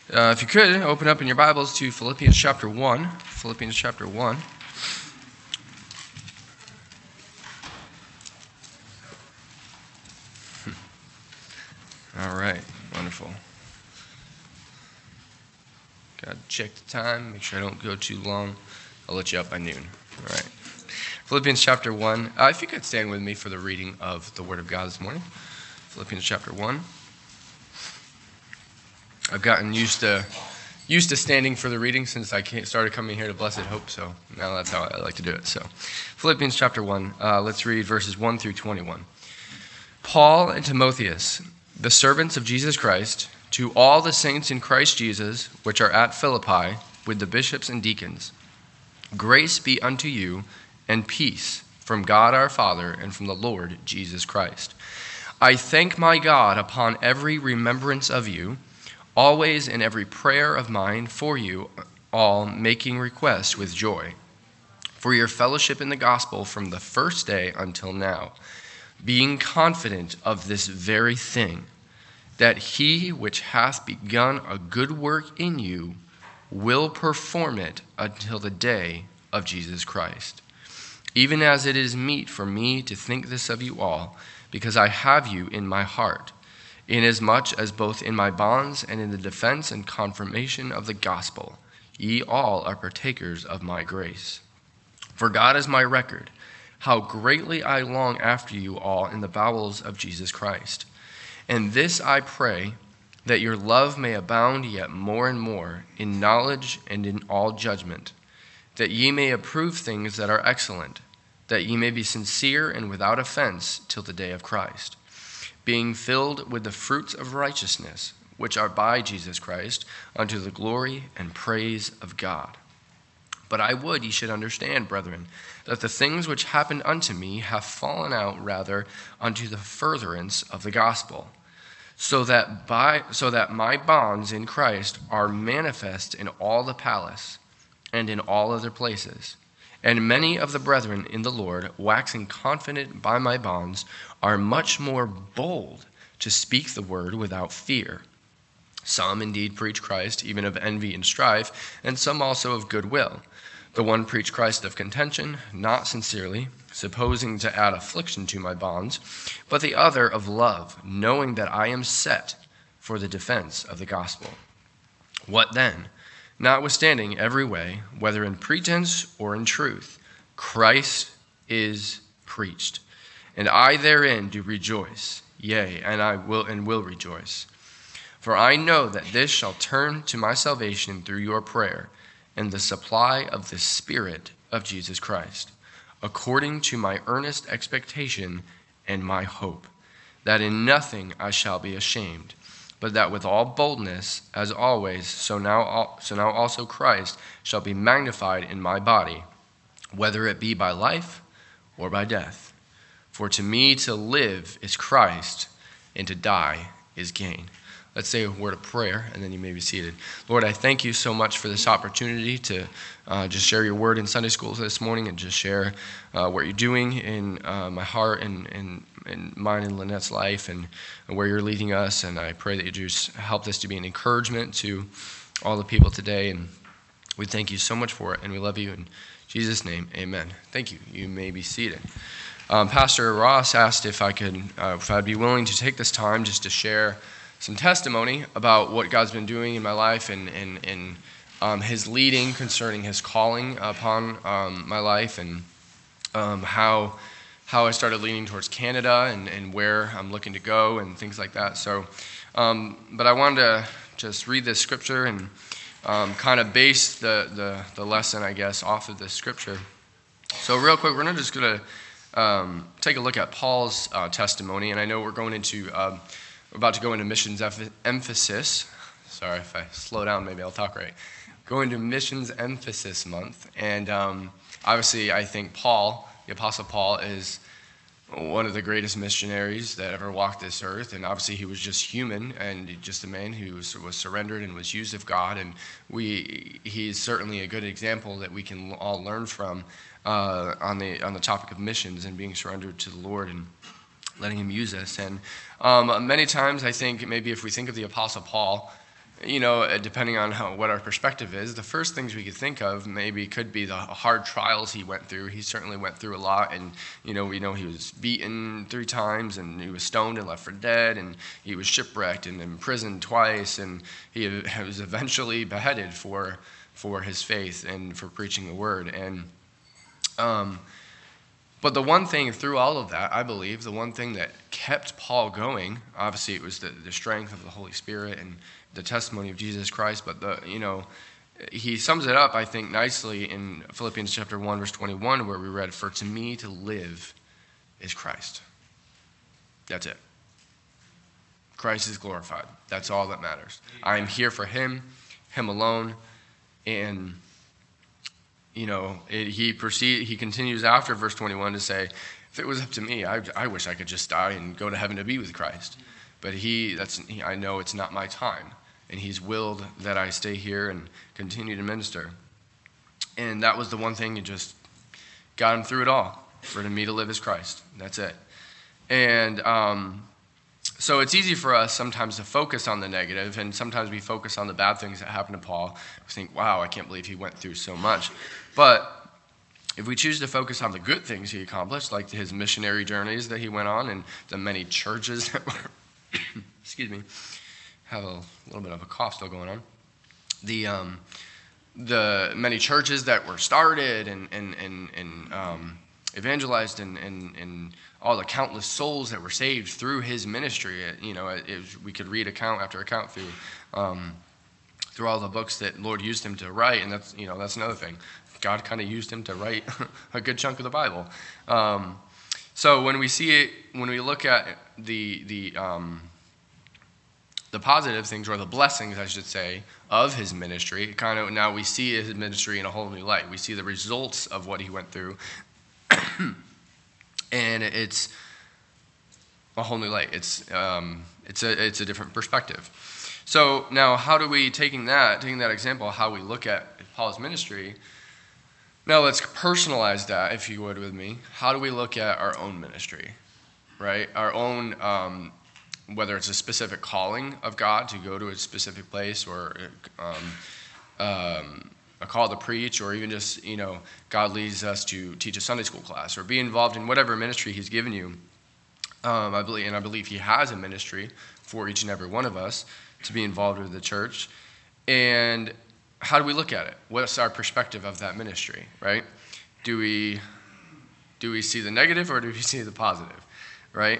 If you could, open up in your Bibles to Philippians chapter 1. Philippians chapter 1. All right, wonderful. Got to check the time, make sure I don't go too long. I'll let you up by noon. All right. Philippians chapter 1. If you could stand with me for the reading of the Word of God this morning. Philippians chapter 1. I've gotten used to standing for the reading since I started coming here to Blessed Hope, so now that's how I like to do it. So, Philippians chapter 1, let's read verses 1 through 21. Paul and Timotheus, the servants of Jesus Christ, to all the saints in Christ Jesus, which are at Philippi, with the bishops and deacons, grace be unto you, and peace from God our Father and from the Lord Jesus Christ. I thank my God upon every remembrance of you, always in every prayer of mine for you all, making request with joy, for your fellowship in the gospel from the first day until now, being confident of this very thing, that he which hath begun a good work in you will perform it until the day of Jesus Christ. Even as it is meet for me to think this of you all, because I have you in my heart, inasmuch as both in my bonds and in the defense and confirmation of the gospel, ye all are partakers of my grace. For God is my record, how greatly I long after you all in the bowels of Jesus Christ. And this I pray, that your love may abound yet more and more in knowledge and in all judgment, that ye may approve things that are excellent, that ye may be sincere and without offense till the day of Christ, being filled with the fruits of righteousness, which are by Jesus Christ, unto the glory and praise of God. But I would ye should understand, brethren, that the things which happened unto me have fallen out rather unto the furtherance of the gospel, so that my bonds in Christ are manifest in all the palace and in all other places. And many of the brethren in the Lord, waxing confident by my bonds, are much more bold to speak the word without fear. Some indeed preach Christ, even of envy and strife, and some also of goodwill. The one preach Christ of contention, not sincerely, supposing to add affliction to my bonds, but the other of love, knowing that I am set for the defense of the gospel. What then? Notwithstanding every way, whether in pretense or in truth, Christ is preached, and I therein do rejoice, yea, and will rejoice. For I know that this shall turn to my salvation through your prayer, and the supply of the Spirit of Jesus Christ, according to my earnest expectation and my hope, that in nothing I shall be ashamed, but that with all boldness, as always, so now also Christ shall be magnified in my body, whether it be by life or by death. For to me to live is Christ, and to die is gain. Let's say a word of prayer, and then you may be seated. Lord, I thank you so much for this opportunity to just share your word in Sunday school this morning, and just share what you're doing in my heart and mine and Lynette's life, and where you're leading us. And I pray that you just help this to be an encouragement to all the people today. And we thank you so much for it, and we love you. In Jesus' name, amen. Thank you. You may be seated. Pastor Ross asked if I'd be willing to take this time just to share some testimony about what God's been doing in my life, and his leading concerning his calling upon my life, and how I started leaning towards Canada and where I'm looking to go and things like that. So, but I wanted to just read this scripture and kind of base the lesson, I guess, off of this scripture. So real quick, we're just going to take a look at Paul's testimony, and I know we're about to go into missions emphasis. Sorry, if I slow down, maybe I'll talk right. Going to missions emphasis month. And obviously, I think Paul, the Apostle Paul, is one of the greatest missionaries that ever walked this earth. And obviously, he was just human and just a man who was surrendered and was used of God. And he's certainly a good example that we can all learn from on the topic of missions and being surrendered to the Lord and letting him use us. And many times I think maybe if we think of the Apostle Paul, depending on what our perspective is, the first things we could think of maybe could be the hard trials he went through. He certainly went through a lot, and we know he was beaten 3 times, and he was stoned and left for dead, and he was shipwrecked and imprisoned twice, and he was eventually beheaded for his faith and for preaching the word. And but the one thing through all of that, I believe, the one thing that kept Paul going, obviously it was the strength of the Holy Spirit and the testimony of Jesus Christ, but he sums it up, I think, nicely in Philippians chapter 1, verse 21, where we read, "For to me to live is Christ." That's it. Christ is glorified. That's all that matters. I am here for him alone, and he continues after verse 21 to say, if it was up to me, I wish I could just die and go to heaven to be with Christ. But I know it's not my time, and he's willed that I stay here and continue to minister. And that was the one thing that just got him through it all. For me to live is Christ. That's it. And so it's easy for us sometimes to focus on the negative, and sometimes we focus on the bad things that happened to Paul. We think, wow, I can't believe he went through so much. But if we choose to focus on the good things he accomplished, like his missionary journeys that he went on and the many churches that were, excuse me, have a little bit of a cough still going on. The many churches that were started and evangelized and all the countless souls that were saved through his ministry. We could read account after account through all the books that Lord used him to write, and that's another thing. God kind of used him to write a good chunk of the Bible. So when we see it, when we look at the positive things, or the blessings, I should say, of his ministry, kind of now we see his ministry in a whole new light. We see the results of what he went through, and it's a whole new light. It's a different perspective. So now, how do we, taking that example, how we look at Paul's ministry? Now let's personalize that, if you would, with me. How do we look at our own ministry, right? Our own, whether it's a specific calling of God to go to a specific place, or a call to preach, or even just, God leads us to teach a Sunday school class, or be involved in whatever ministry he's given you. I believe he has a ministry for each and every one of us to be involved with the church. And how do we look at it? What's our perspective of that ministry, right? Do we see the negative, or do we see the positive, right?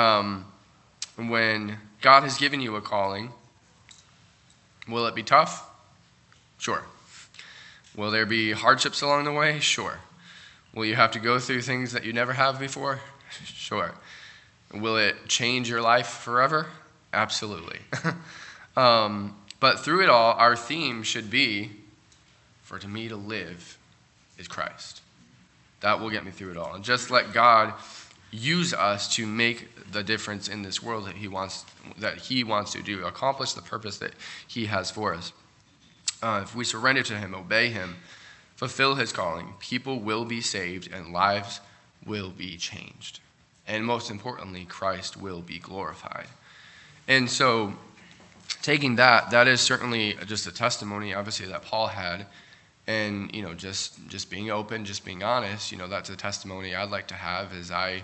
When God has given you a calling, will it be tough? Sure. Will there be hardships along the way? Sure. Will you have to go through things that you never have before? Sure. Will it change your life forever? Absolutely. But through it all, our theme should be, for to me to live is Christ. That will get me through it all. And just let God use us to make the difference in this world that he wants to do, accomplish the purpose that he has for us. If we surrender to him, obey him, fulfill his calling, people will be saved and lives will be changed. And most importantly, Christ will be glorified. And so, taking that is certainly just a testimony, obviously, that Paul had. And, just being open, just being honest, that's a testimony I'd like to have as I,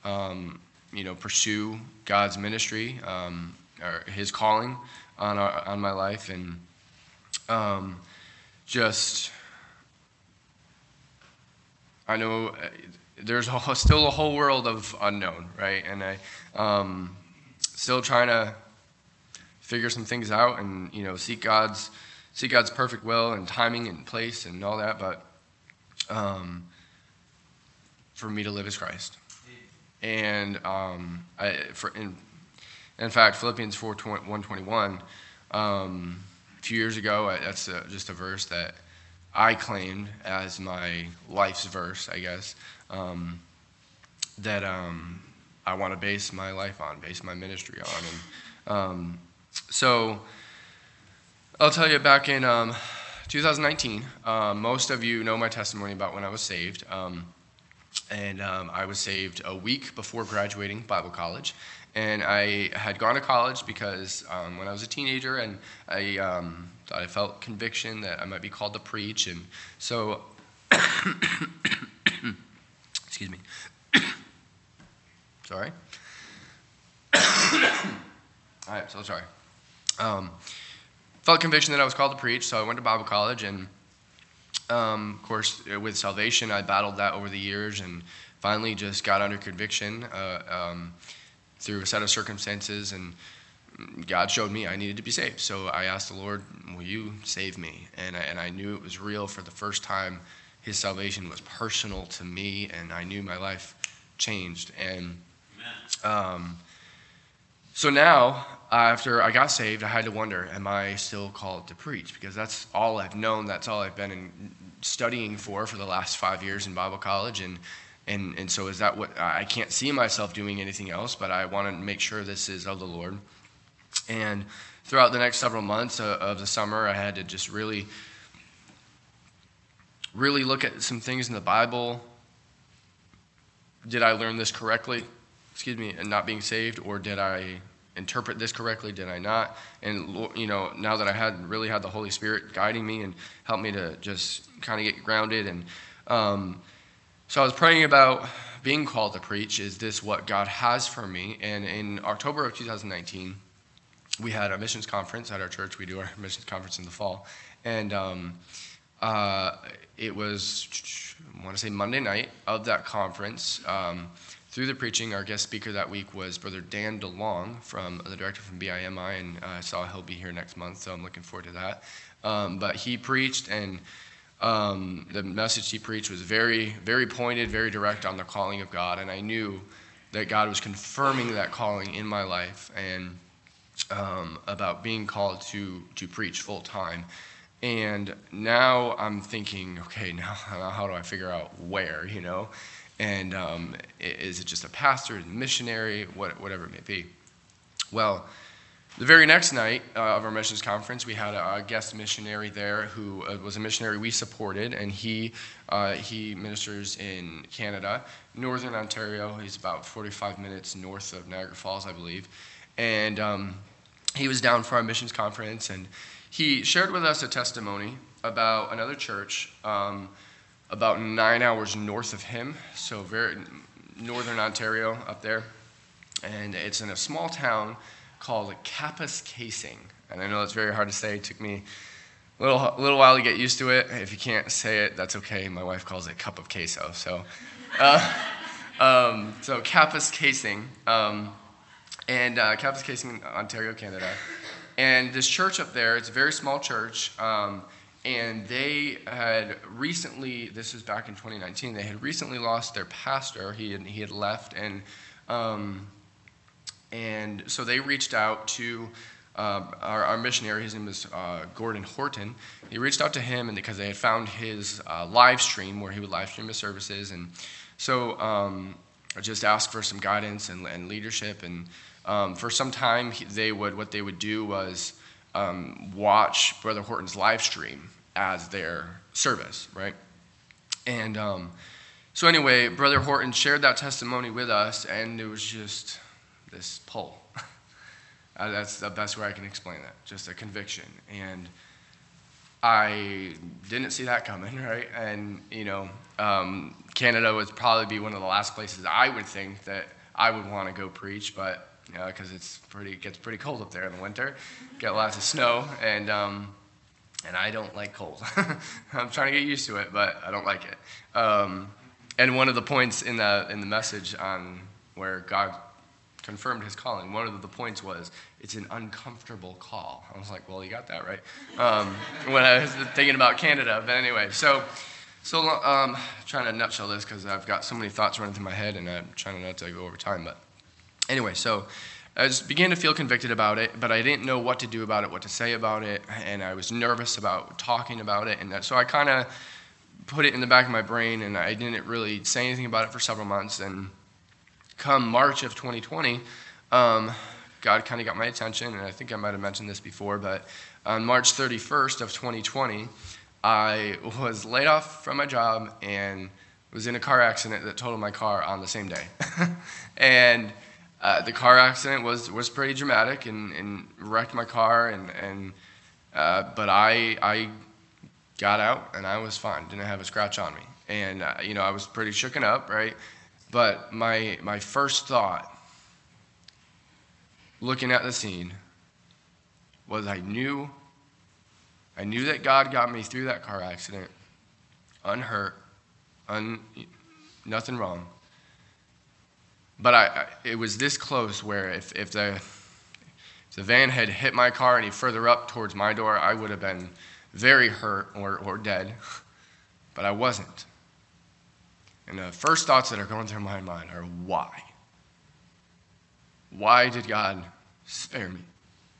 pursue God's ministry, or his calling on my life. And I know there's still a whole world of unknown, right? And I still trying to figure some things out, and seek God's perfect will and timing and place and all that. But for me to live is Christ. And in fact, Philippians 4:1-21. A few years ago, that's just a verse that I claimed as my life's verse, I guess, that I want to base my life on, base my ministry on. And so I'll tell you, back in 2019, most of you know my testimony about when I was saved. And I was saved a week before graduating Bible college. And I had gone to college because when I was a teenager, and I thought I felt conviction that I might be called to preach. And so, excuse me. Sorry. I'm so sorry. Felt conviction that I was called to preach, so I went to Bible college, and of course, with salvation, I battled that over the years, and finally just got under conviction through a set of circumstances, and God showed me I needed to be saved. So I asked the Lord, will you save me? And I knew it was real for the first time. His salvation was personal to me, and I knew my life changed. And so now, after I got saved, I had to wonder, am I still called to preach? Because that's all I've known. That's all I've been studying for the last 5 years in Bible college. And so is that what, I can't see myself doing anything else, but I want to make sure this is of the Lord. And throughout the next several months of the summer, I had to just really look at some things in the Bible. Did I learn this correctly? And not being saved, or did I interpret this correctly? Did I not? And now that I had the Holy Spirit guiding me and helped me to just kind of get grounded, and so I was praying about being called to preach. Is this what God has for me? And in October of 2019, we had a missions conference at our church. We do our missions conference in the fall, and it was, I want to say, Monday night of that conference. Through the preaching, our guest speaker that week was Brother Dan DeLong, the director from BIMI, and I saw he'll be here next month, so I'm looking forward to that. But he preached, and the message he preached was very, very pointed, very direct on the calling of God, and I knew that God was confirming that calling in my life, and about being called to preach full time. And now I'm thinking, okay, now how do I figure out where, And is it just a pastor, a missionary, whatever it may be? Well, the very next night of our missions conference, we had a guest missionary there who was a missionary we supported, and he ministers in Canada, Northern Ontario. He's about 45 minutes north of Niagara Falls, I believe. And he was down for our missions conference, and he shared with us a testimony about another church about 9 hours north of him, so very Northern Ontario up there. And it's in a small town called Kapuskasing. And I know it's very hard to say. It took me a little while to get used to it. If you can't say it, that's okay. My wife calls it cup of queso. So so Kapuskasing, and Kapuskasing, Ontario, Canada. And this church up there, it's a very small church, and they had recently, this was back in 2019, they had recently lost their pastor. He had left, and so they reached out to our missionary. His name was Gordon Horton. He reached out to him, and because they had found his live stream where he would live stream his services, and so I just asked for some guidance and leadership. And for some time, what they would do was watch Brother Horton's live stream as their service, right? And so anyway, Brother Horton shared that testimony with us, and it was just this pull. That's the best way I can explain that, just a conviction. And I didn't see that coming, right? And, Canada would probably be one of the last places I would think that I would want to go preach, but because it gets pretty cold up there in the winter, get lots of snow, and I don't like cold. I'm trying to get used to it, but I don't like it. And one of the points in the message on where God confirmed his calling, one of the points was, it's an uncomfortable call. I was like, well, you got that right. When I was thinking about Canada, but anyway, so trying to nutshell this because I've got so many thoughts running through my head, and I'm trying not to go over time, but anyway, so I just began to feel convicted about it, but I didn't know what to do about it, what to say about it, and I was nervous about talking about it, and so I kind of put it in the back of my brain, and I didn't really say anything about it for several months. And come March of 2020, God kind of got my attention, and I think I might have mentioned this before, but on March 31st of 2020, I was laid off from my job, and was in a car accident that totaled my car on the same day. And the car accident was pretty dramatic and wrecked my car, but I got out and I was fine. Didn't have a scratch on me. And, I was pretty shooken up, right? But my first thought, looking at the scene, was I knew that God got me through that car accident, unhurt, nothing wrong. But it was this close where if the van had hit my car any further up towards my door, I would have been very hurt or dead. But I wasn't. And the first thoughts that are going through my mind are, why? Why did God spare me?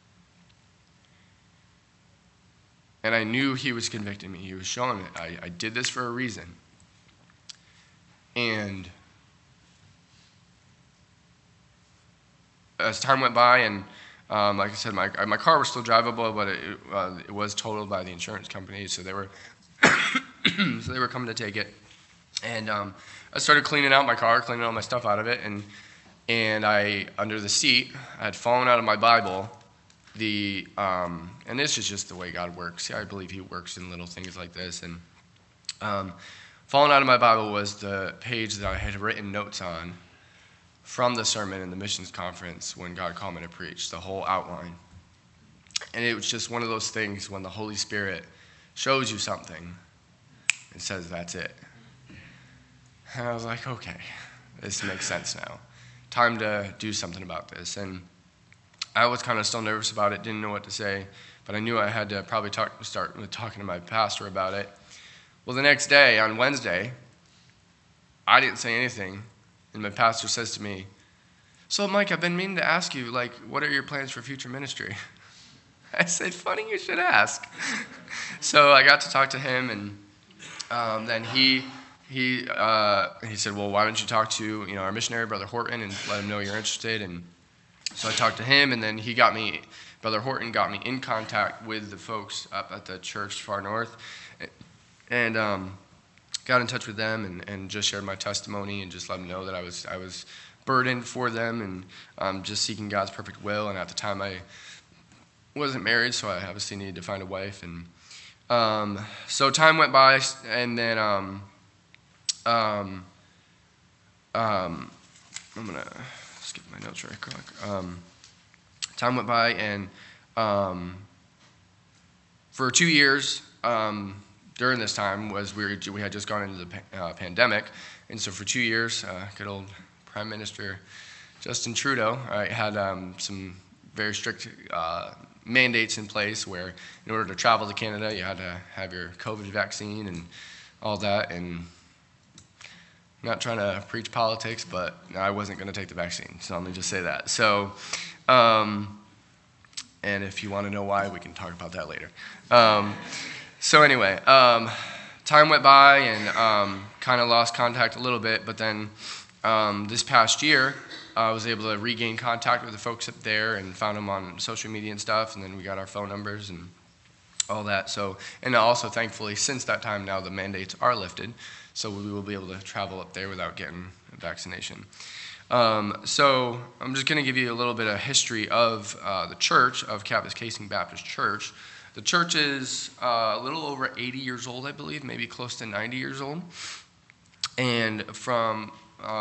And I knew he was convicting me. He was showing me I did this for a reason. And as time went by, and like I said, my car was still drivable, but it was totaled by the insurance company, so they were coming to take it. And I started cleaning out my car, cleaning all my stuff out of it, and I, under the seat, I had fallen out of my Bible. And this is just the way God works. I believe he works in little things like this. And falling out of my Bible was the page that I had written notes on from the sermon in the missions conference when God called me to preach, the whole outline. And it was just one of those things when the Holy Spirit shows you something and says, that's it. And I was like, okay, this makes sense now. Time to do something about this. And I was kind of still nervous about it, didn't know what to say, but I knew I had to probably start talking to my pastor about it. Well, the next day, on Wednesday, I didn't say anything, and my pastor says to me, so Mike, I've been meaning to ask you, what are your plans for future ministry? I said, funny you should ask. So I got to talk to him, and then he said, well, why don't you talk to our missionary, Brother Horton, and let him know you're interested. And so I talked to him, and then Brother Horton got me in contact with the folks up at the church far north, and got in touch with them and just shared my testimony and just let them know that I was burdened for them and just seeking God's perfect will. And at the time I wasn't married, so I obviously needed to find a wife. And so time went by, and then I'm gonna skip my notes right quick. Time went by, and for 2 years during this time we had just gone into the pandemic, and so for 2 years, good old Prime Minister Justin Trudeau had some very strict mandates in place where in order to travel to Canada, you had to have your COVID vaccine and all that. And I'm not trying to preach politics, but I wasn't going to take the vaccine, so let me just say that. So, and if you want to know why, we can talk about that later. So anyway, time went by and kind of lost contact a little bit, but then this past year, I was able to regain contact with the folks up there and found them on social media and stuff, and then we got our phone numbers and all that. So, and also thankfully, since that time now, the mandates are lifted, so we will be able to travel up there without getting a vaccination. So I'm just going to give you a little bit of history of the church, of Kapuskasing Baptist Church. The church is a little over 80 years old, I believe, maybe close to 90 years old. And from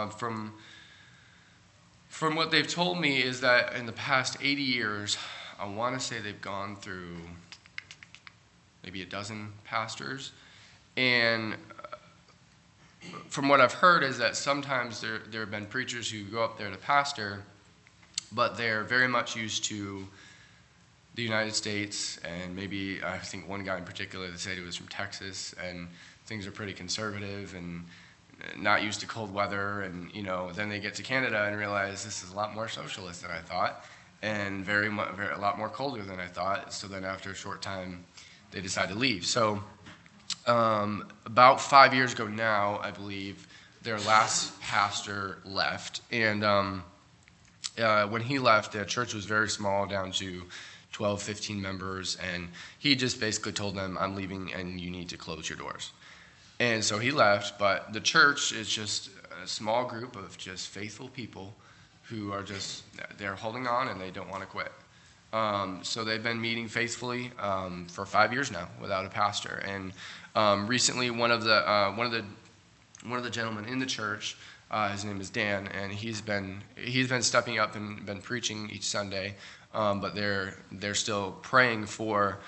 what they've told me is that in the past 80 years, I want to say they've gone through maybe a dozen pastors. And from what I've heard is that sometimes there have been preachers who go up there to pastor, but they're very much used to the United States, and maybe I think one guy in particular that said he was from Texas, and things are pretty conservative and not used to cold weather, and then they get to Canada and realize this is a lot more socialist than I thought, and a lot more colder than I thought. So then after a short time, they decide to leave. So about 5 years ago now, I believe, their last pastor left, and when he left, the church was very small, down to 12, 15 members, and he just basically told them, I'm leaving and you need to close your doors. And so he left, but the church is just a small group of just faithful people who are just, they're holding on and they don't want to quit. So they've been meeting faithfully for 5 years now without a pastor. And recently, one of the gentlemen in the church, his name is Dan, and he's been stepping up and been preaching each Sunday. But they're still praying for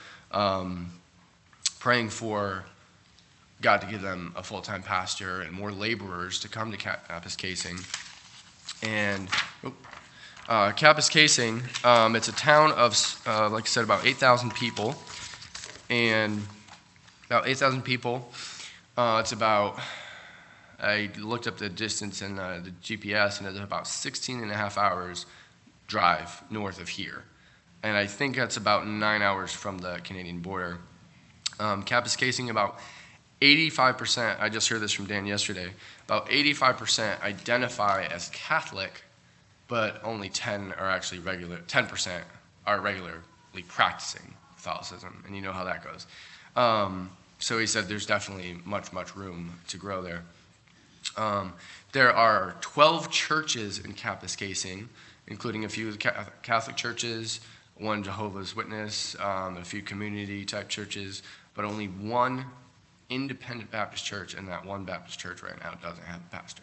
God to give them a full-time pastor and more laborers to come to Kapuskasing. And Kapuskasing, it's a town of, like I said, about 8,000 people. And about 8,000 people, it's about, I looked up the distance in the GPS, and it's about 16 and a half hours drive north of here. And I think that's about 9 hours from the Canadian border. Kapuskasing, about 85%, I just heard this from Dan yesterday, about 85% identify as Catholic, but only 10% are regularly practicing Catholicism, and you know how that goes. So he said there's definitely much room to grow there. There are 12 churches in Kapuskasing, including a few Catholic churches, one Jehovah's Witness, a few community-type churches, but only one independent Baptist church, and that one Baptist church right now doesn't have a pastor.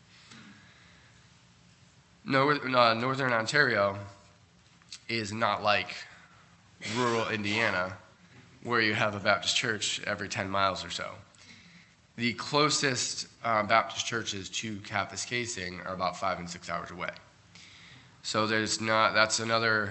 Northern Ontario is not like rural Indiana, where you have a Baptist church every 10 miles or so. The closest Baptist churches to Kapuskasing are about 5 and 6 hours away. So that's another,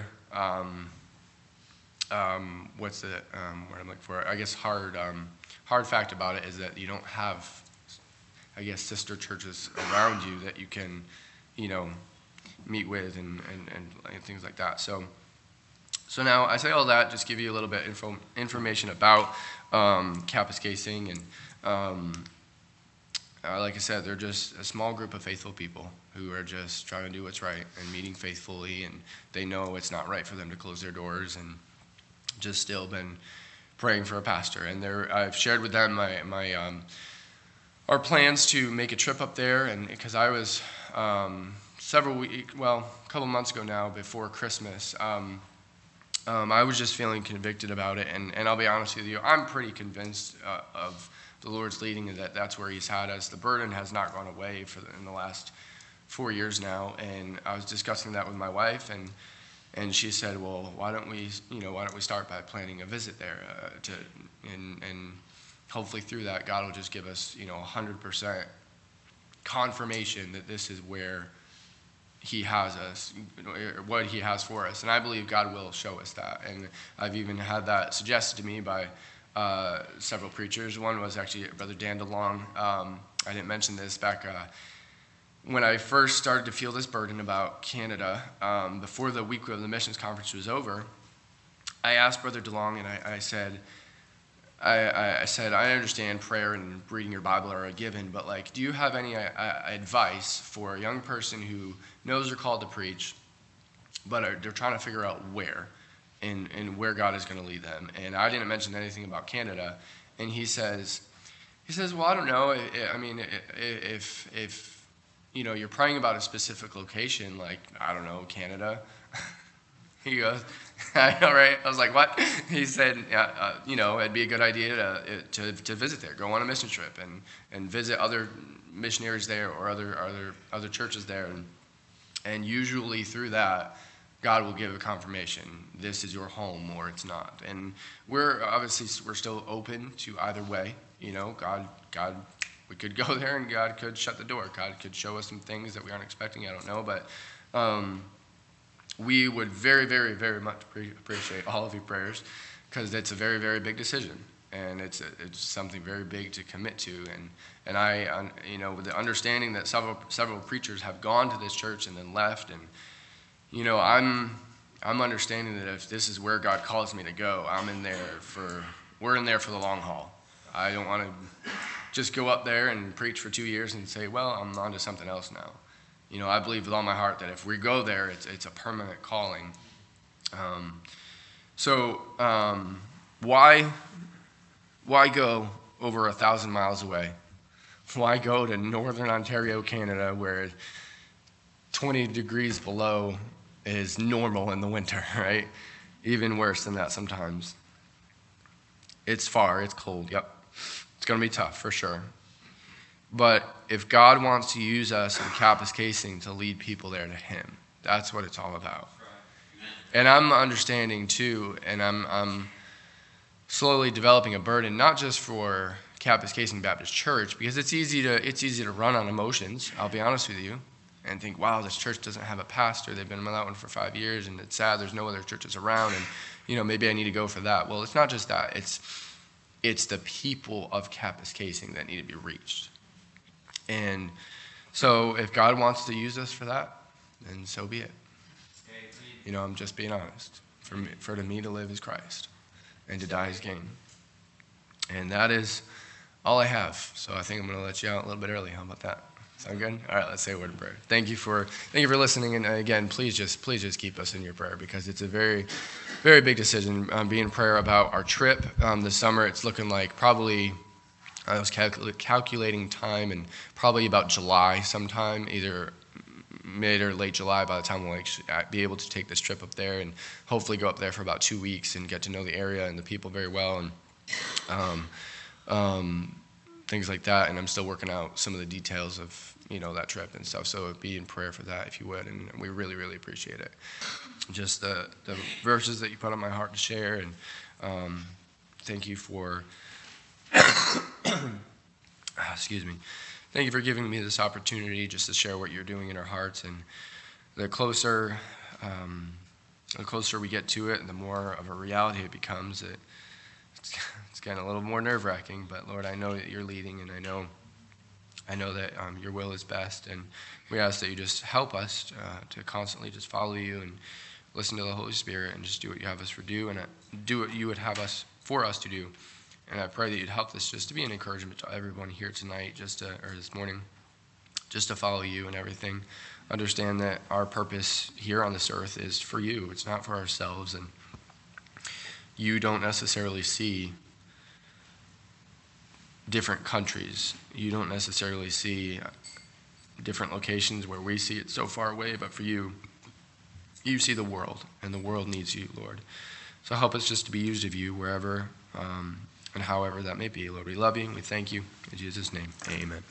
what's the word I'm looking for? I guess hard fact about it is that you don't have, I guess, sister churches around you that you can, meet with and things like that. So now I say all that, just give you a little bit information about Kapuskasing, and like I said, they're just a small group of faithful people who are just trying to do what's right and meeting faithfully, and they know it's not right for them to close their doors, and just still been praying for a pastor. And I've shared with them our plans to make a trip up there, and because I was a couple months ago now, before Christmas, I was just feeling convicted about it, and I'll be honest with you, I'm pretty convinced of the Lord's leading, and that's where He's had us. The burden has not gone away in the last 4 years now, and I was discussing that with my wife, and she said, well, why don't we start by planning a visit there, and hopefully through that, God will just give us, 100% confirmation that this is where He has us, what He has for us. And I believe God will show us that. And I've even had that suggested to me by several preachers. One was actually Brother Dan DeLong. I didn't mention this back when I first started to feel this burden about Canada. Before the week of the missions conference was over, I asked Brother DeLong, and I said, I understand prayer and reading your Bible are a given, but do you have any advice for a young person who knows they're called to preach, but they're trying to figure out where and where God is going to lead them? And I didn't mention anything about Canada, and he says, well, I don't know. If you're praying about a specific location, I don't know, Canada. He goes, I know, right? I was like, what? He said, it'd be a good idea to visit there, go on a mission trip, and visit other missionaries there or other churches there, and usually through that, God will give a confirmation. This is your home, or it's not. And we're still open to either way. God, we could go there, and God could shut the door. God could show us some things that we aren't expecting. I don't know, but we would very, very, very much appreciate all of your prayers, because it's a very, very big decision, and it's something very big to commit to. And I, with the understanding that several preachers have gone to this church and then left, and I'm understanding that if this is where God calls me to go, we're in there for the long haul. I don't want to just go up there and preach for 2 years and say, well, I'm on to something else now. I believe with all my heart that if we go there, it's a permanent calling. Why go over 1,000 miles away? Why go to northern Ontario, Canada, where 20 degrees below is normal in the winter, right? Even worse than that sometimes. It's far, it's cold, yep. It's going to be tough, for sure. But if God wants to use us in Kapuskasing to lead people there to him, that's what it's all about. And I'm understanding, too, and I'm slowly developing a burden, not just for Kapuskasing Baptist Church, because it's easy to run on emotions, I'll be honest with you, and think, wow, this church doesn't have a pastor. They've been in that one for 5 years, and it's sad there's no other churches around, and maybe I need to go for that. Well, it's not just that. It's the people of Kapuskasing that need to be reached. And so if God wants to use us for that, then so be it. I'm just being honest. For to me to live is Christ, and to die is gain. And that is all I have. So I think I'm going to let you out a little bit early. How about that? Sound good? All right, let's say a word of prayer. Thank you for listening. And again, please just keep us in your prayer, because it's a very, very big decision. Be in prayer about our trip this summer. It's looking like probably, I was calculating time, and probably about July sometime, either mid or late July, by the time we'll be able to take this trip up there and hopefully go up there for about 2 weeks and get to know the area and the people very well, and things like that. And I'm still working out some of the details of that trip and stuff. So be in prayer for that if you would, and we really, really appreciate it. Just the verses that you put on my heart to share, and thank you for excuse me. Thank you for giving me this opportunity just to share what you're doing in our hearts. And the closer we get to it, the more of a reality it becomes. It's getting a little more nerve-wracking, but Lord, I know that you're leading, and I know that your will is best. And we ask that you just help us to constantly just follow you and listen to the Holy Spirit and just do what you have us for do, and do what you would have us for us to do. And I pray that you'd help this just to be an encouragement to everyone here tonight, or this morning, just to follow you and everything. Understand that our purpose here on this earth is for you. It's not for ourselves. And you don't necessarily see different countries. You don't necessarily see different locations where we see it so far away. But for you, you see the world, and the world needs you, Lord. So help us just to be used of you wherever and however that may be. Lord, we love you and we thank you. In Jesus' name, amen.